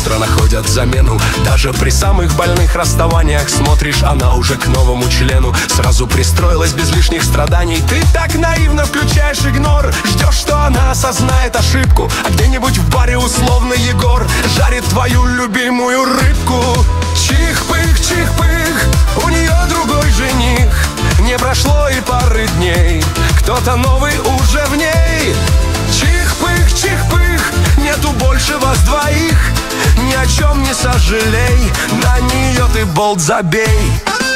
быстро находят замену. Даже при самых больных расставаниях смотришь, она уже к новому члену сразу пристроилась без лишних страданий. Ты так наивно включаешь игнор, ждешь, что она осознает ошибку, а где-нибудь в баре условный Егор жарит твою любимую рыбку. Чих-пых, чих-пых, у нее другой жених. Не прошло и пары дней, кто-то новый уже в ней. Чих-пых, чих-пых, нету больше вас двоих. Ни о чем не сожалей, на нее ты болт забей.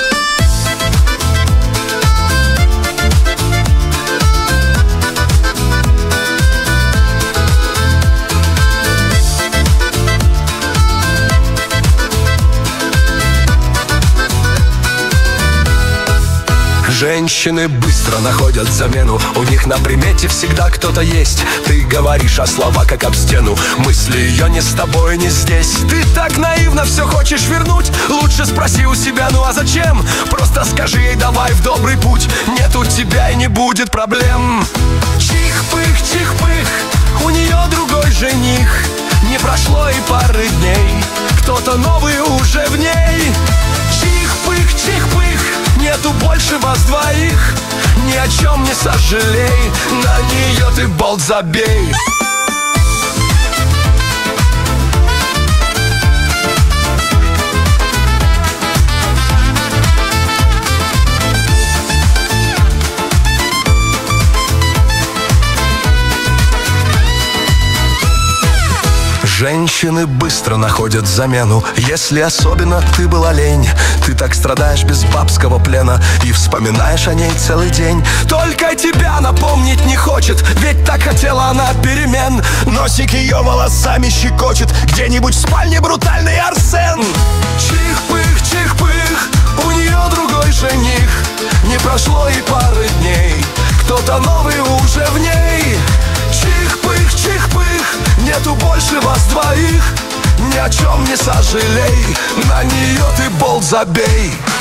Женщины быстро находят замену, у них на примете всегда кто-то есть. Ты говоришь, а слова как об стену, мысли ее не с тобой, не здесь. Ты так наивно все хочешь вернуть, лучше спроси у себя, ну а зачем? Просто скажи ей, давай в добрый путь, нет у тебя и не будет проблем. Чих-пых, чих-пых, у нее другой жених. Не прошло и пары дней, кто-то новый уже в ней. Чих-пых, чих-пых, нету больше вас двоих. Ни о чем не сожалей, на нее ты болт забей. Женщины быстро находят замену, если особенно ты была лень. Ты так страдаешь без бабского плена и вспоминаешь о ней целый день. Только тебя напомнить не хочет, ведь так хотела она перемен. Носик ее волосами щекочет, где-нибудь в спальне брутальный Арсен. Чих-пых, чих-пых, у нее другой жених. Не прошло и пары дней, кто-то новый уже в ней. Чих-пых, чих-пых, нету больше вас двоих. Ни о чем не сожалей, на нее ты болт забей.